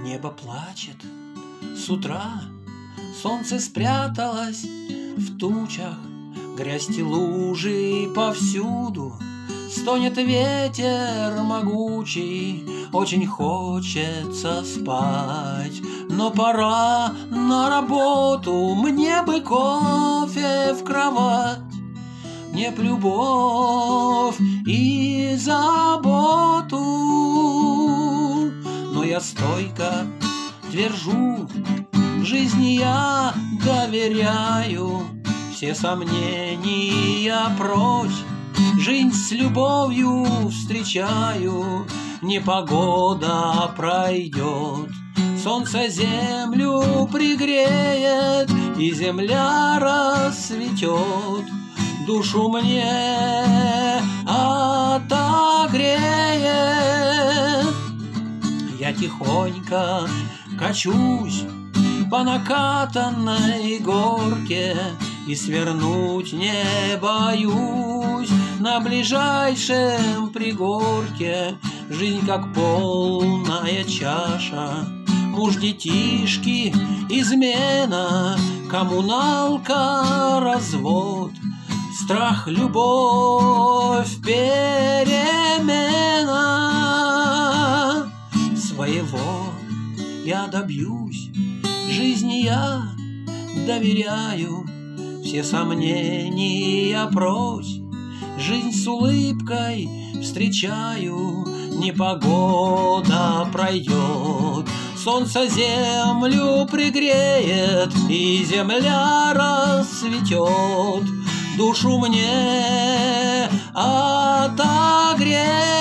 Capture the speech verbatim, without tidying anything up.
Небо плачет с утра, солнце спряталось в тучах, грязь и лужи повсюду, стонет ветер могучий, очень хочется спать, но пора на работу, мне бы кофе в кровать, мне б любовь и заботу. Но я стойко твержу, жизни я доверяю, все сомнения прочь, жизнь с любовью встречаю. Непогода пройдет, солнце землю пригреет, и земля расцветет, душу мне отогреет. Я тихонько качусь по накатанной горке и свернуть не боюсь на ближайшем пригорке. Жизнь как полная чаша, муж, детишки, измена, коммуналка, развод, страх, любовь, перемена. Своего я добьюсь, жизни я доверяю, все сомнения прочь, жизнь с улыбкой встречаю. Непогода пройдет, солнце землю пригреет, и земля расцветет, душу мне отогреет.